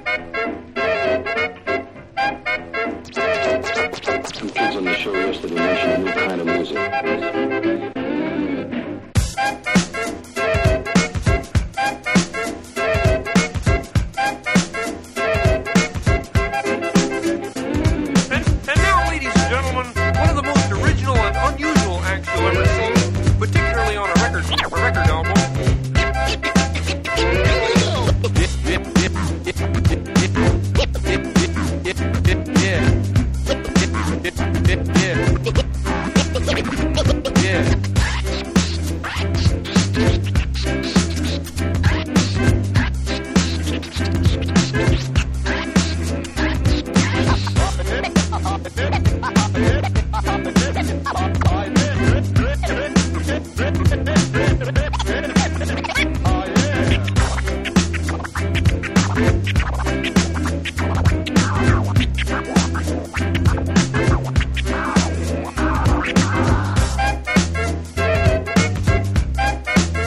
Some kids on the show yesterday mentioned a new kind of music.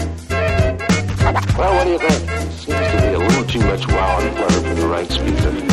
Well, what do you think? Seems to be a little too much wow and flutter for the right speaker.